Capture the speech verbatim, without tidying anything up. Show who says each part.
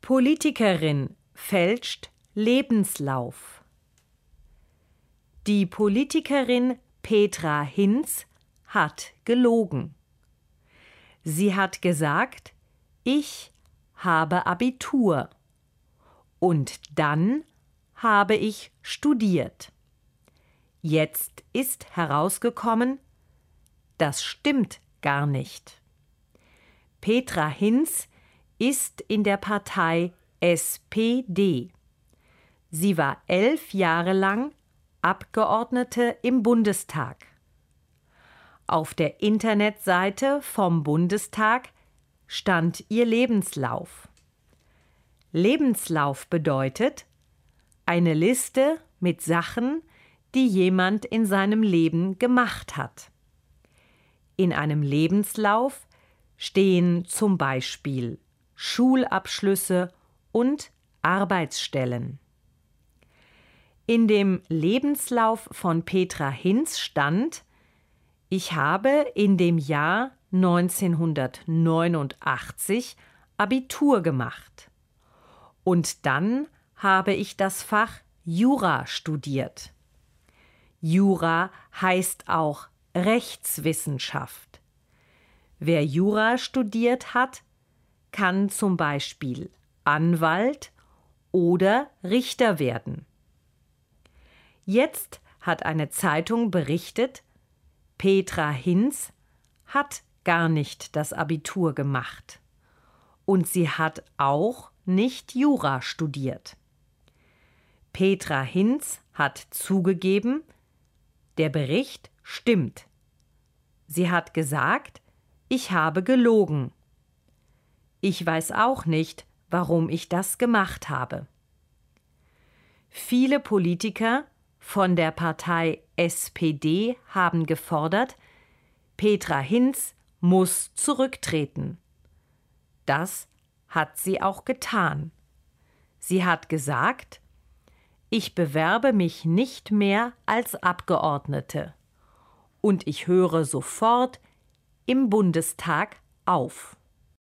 Speaker 1: Politikerin fälscht Lebenslauf. Die Politikerin Petra Hinz hat gelogen. Sie hat gesagt, ich habe Abitur und dann habe ich studiert. Jetzt ist herausgekommen, das stimmt gar nicht. Petra Hinz ist in der Partei S P D. Sie war elf Jahre lang Abgeordnete im Bundestag. Auf der Internetseite vom Bundestag stand ihr Lebenslauf. Lebenslauf bedeutet eine Liste mit Sachen, die jemand in seinem Leben gemacht hat. In einem Lebenslauf stehen zum Beispiel Schulabschlüsse und Arbeitsstellen. In dem Lebenslauf von Petra Hinz stand: Ich habe in dem Jahr neunzehnhundertneunundachtzig Abitur gemacht und dann habe ich das Fach Jura studiert. Jura heißt auch Rechtswissenschaft. Wer Jura studiert hat, kann zum Beispiel Anwalt oder Richter werden. Jetzt hat eine Zeitung berichtet, Petra Hinz hat gar nicht das Abitur gemacht und sie hat auch nicht Jura studiert. Petra Hinz hat zugegeben, der Bericht stimmt. Sie hat gesagt, ich habe gelogen. Ich weiß auch nicht, warum ich das gemacht habe. Viele Politiker von der Partei S P D haben gefordert, Petra Hinz muss zurücktreten. Das hat sie auch getan. Sie hat gesagt, ich bewerbe mich nicht mehr als Abgeordnete und ich höre sofort im Bundestag auf.